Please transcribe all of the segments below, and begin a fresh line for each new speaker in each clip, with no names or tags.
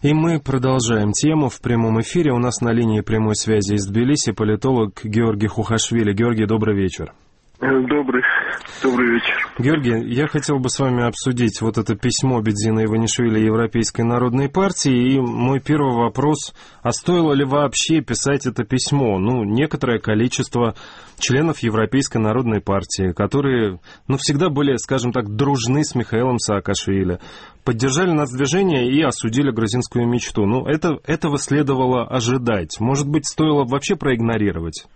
И мы продолжаем тему в прямом эфире. У нас на линии прямой связи из Тбилиси политолог Георгий Хухашвили. Георгий, добрый вечер.
Добрый вечер.
Георгий, я хотел бы с вами обсудить вот это письмо Бедзина Иванишвили Европейской народной партии. И мой первый вопрос, а стоило ли вообще писать это письмо? Некоторое количество членов Европейской народной партии, которые, всегда были, скажем так, дружны с Михаилом Саакашвили, поддержали нацдвижение и осудили грузинскую мечту. Этого следовало ожидать. Может быть, стоило вообще проигнорировать?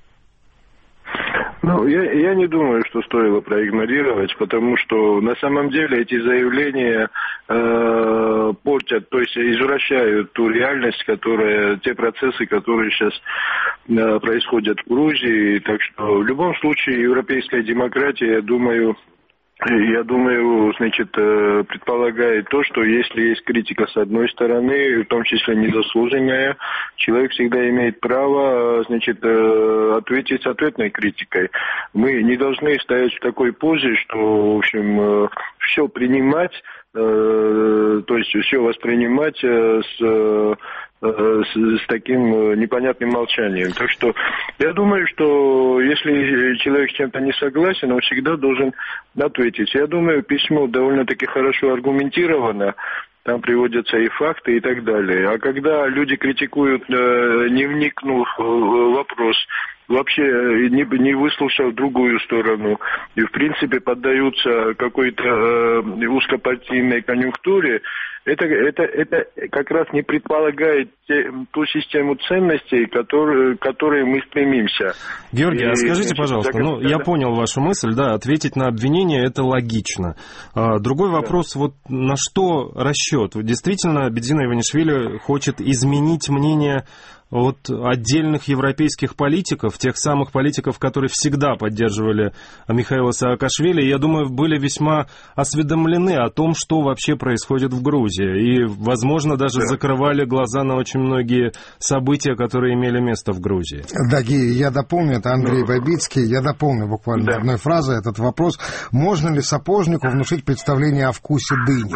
Я не думаю, что стоило проигнорировать, потому что на самом деле эти заявления портят, то есть извращают ту реальность, те процессы, которые сейчас происходят в Грузии. Так что в любом случае европейская демократия, я думаю, предполагает то, что если есть критика с одной стороны, в том числе незаслуженная, человек всегда имеет право, ответить ответной критикой. Мы не должны стоять в такой позе, что, в общем, все принимать, то есть все воспринимать с таким непонятным молчанием. Так что я думаю, что если человек с чем-то не согласен, он всегда должен ответить. Я думаю, письмо довольно-таки хорошо аргументировано, там приводятся и факты и так далее. А когда люди критикуют, не вникнув в вопрос, вообще не выслушав другую сторону, и в принципе поддаются какой-то узкопартийной конъюнктуре, это как раз не предполагает ту систему ценностей, к которой мы стремимся.
Георгий, скажите, пожалуйста, я понял вашу мысль, да, ответить на обвинение это логично. Другой вопрос, на что расчет? Действительно, Бедзина Иванишвили хочет изменить мнение от отдельных европейских политиков, тех самых политиков, которые всегда поддерживали Михаила Саакашвили, я думаю, были весьма осведомлены о том, что вообще происходит в Грузии. И, возможно, даже закрывали глаза на очень многие события, которые имели место в Грузии.
Да, Гея, я дополню, это Андрей Бабицкий, я дополню буквально одной фразой этот вопрос. Можно ли сапожнику внушить представление о вкусе дыни?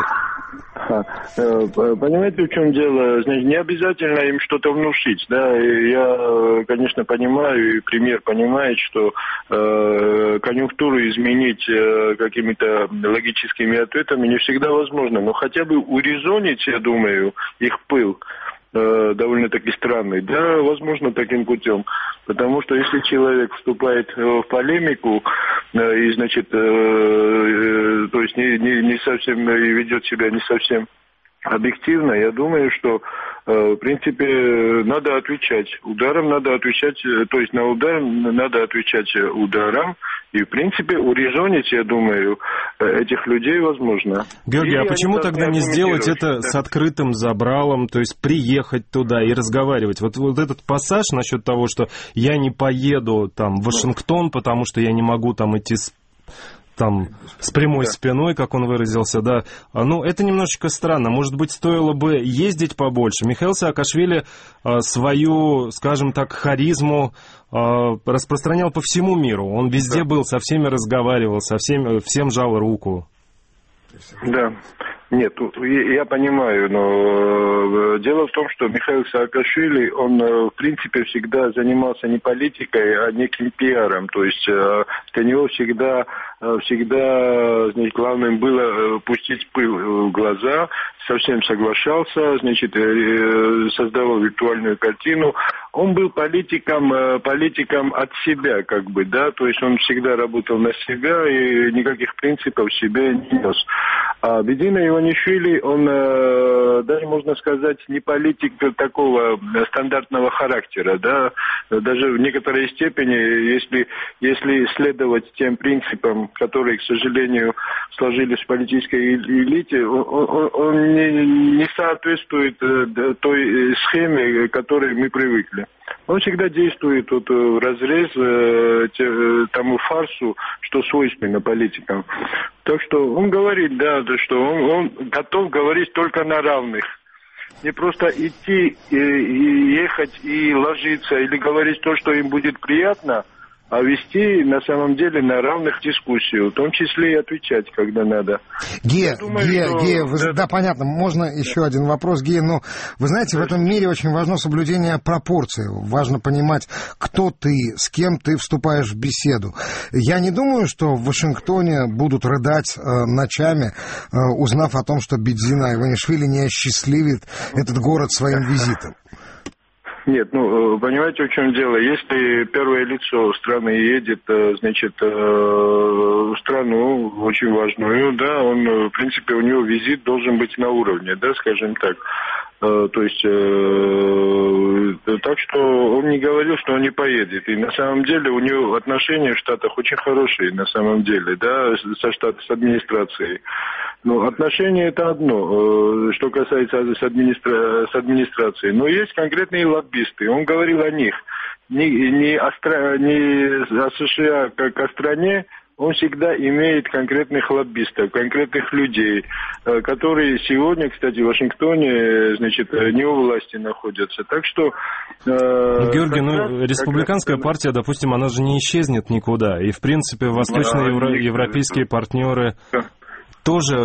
Понимаете, в чем дело? Значит, не обязательно им что-то внушить, да. Я, конечно, понимаю, и премьер понимает, что конъюнктуру изменить какими-то логическими ответами не всегда возможно, но хотя бы урезонить, я думаю, их пыл довольно-таки странный, да, возможно, таким путем. Потому что если человек вступает в полемику и, значит, то есть не совсем ведет себя не совсем объективно, я думаю, что в принципе надо отвечать ударом, то есть на удар надо отвечать ударом, и в принципе урезонить, я думаю, этих людей возможно.
Георгий, а почему тогда не сделать это с открытым забралом, то есть приехать туда и разговаривать? Вот этот пассаж насчет того, что я не поеду там в Вашингтон, потому что я не могу там идти с прямой спиной, как он выразился, да. Это немножечко странно. Может быть, стоило бы ездить побольше. Михаил Саакашвили свою, скажем так, харизму распространял по всему миру. Он везде был, со всеми разговаривал, всем жал руку.
Да. Нет, я понимаю, но дело в том, что Михаил Саакашвили, он, в принципе, всегда занимался не политикой, а неким пиаром. То есть для него всегда значит, главным было пустить пыл в глаза, совсем соглашался, значит, создавал виртуальную картину. Он был политиком от себя, как бы, да, то есть он всегда работал на себя и никаких принципов в себе не нес. А Бедзина Иванишвили, он даже, можно сказать, не политик такого стандартного характера, да, даже в некоторой степени, если следовать тем принципам, которые, к сожалению, сложились в политической элите, он не соответствует той схеме, к которой мы привыкли. Он всегда действует вразрез тому фарсу, что свойственно политикам. Так что он говорит, да, что он готов говорить только на равных. Не просто идти и ехать и ложиться, или говорить то, что им будет приятно, а вести на самом деле на равных дискуссию, в том числе и отвечать, когда надо.
Гея, да, понятно, можно еще один вопрос, Гея, но вы знаете, в этом мире очень важно соблюдение пропорций, важно понимать, кто ты, с кем ты вступаешь в беседу. Я не думаю, что в Вашингтоне будут рыдать ночами, узнав о том, что Бедзина Иванишвили не осчастливит этот город своим визитом.
Нет, понимаете, в чем дело? Если первое лицо страны едет, значит, в страну очень важную, да, он, в принципе, у него визит должен быть на уровне, да, скажем так. То есть, так что он не говорил, что он не поедет. И на самом деле у него отношения в Штатах очень хорошие, на самом деле, да, с администрацией. Но отношения это одно, что касается с администрацией. Но есть конкретные лоббисты. Он говорил о них. Не о США как о стране. Он всегда имеет конкретных лоббистов, конкретных людей, которые сегодня, кстати, в Вашингтоне, значит, не у власти находятся. Так что...
Георгий, республиканская партия, допустим, она же не исчезнет никуда. И, в принципе, восточноевропейские партнеры тоже...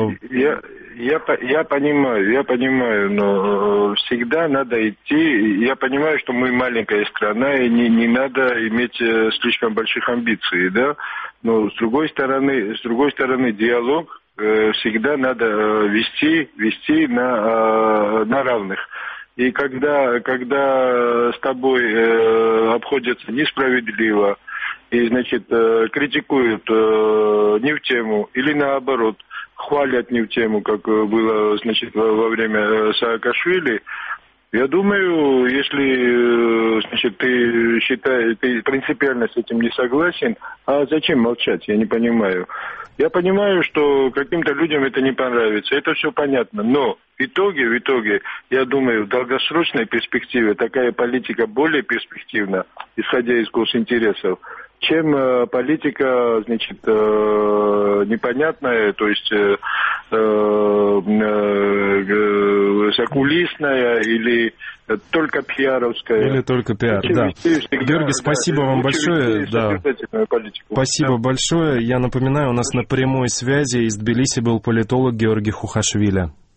Я понимаю, но всегда надо идти. Я понимаю, что мы маленькая страна, и не надо иметь слишком больших амбиций, да. Но с другой стороны, диалог всегда надо вести на равных. И когда с тобой обходятся несправедливо и, значит, критикуют не в тему или наоборот, хвалят не в тему, как было, значит, во время Саакашвили. Я думаю, если, значит, ты принципиально с этим не согласен, а зачем молчать, я не понимаю. Я понимаю, что каким-то людям это не понравится, это все понятно, но в итоге, я думаю, в долгосрочной перспективе такая политика более перспективна, исходя из госинтересов, чем политика, значит, непонятная, то есть закулисная или только пиаровская. Или только пиар, да. Георгий, спасибо вам большое. Да. Спасибо большое. Я напоминаю, у нас на прямой связи из Тбилиси был политолог Георгий Хухашвили.